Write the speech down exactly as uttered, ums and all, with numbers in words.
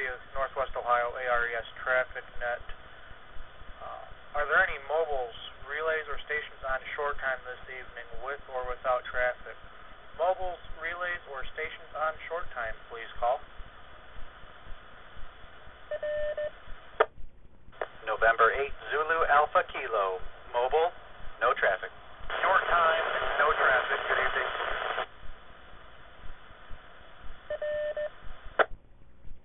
is Northwest Ohio A R E S Traffic Net. Uh, are there any mobiles, relays, or stations on short time this evening with or without traffic? Mobiles, relays, or stations on short time, please call. November eighth, Zulu Alpha Kilo. Mobile, no traffic.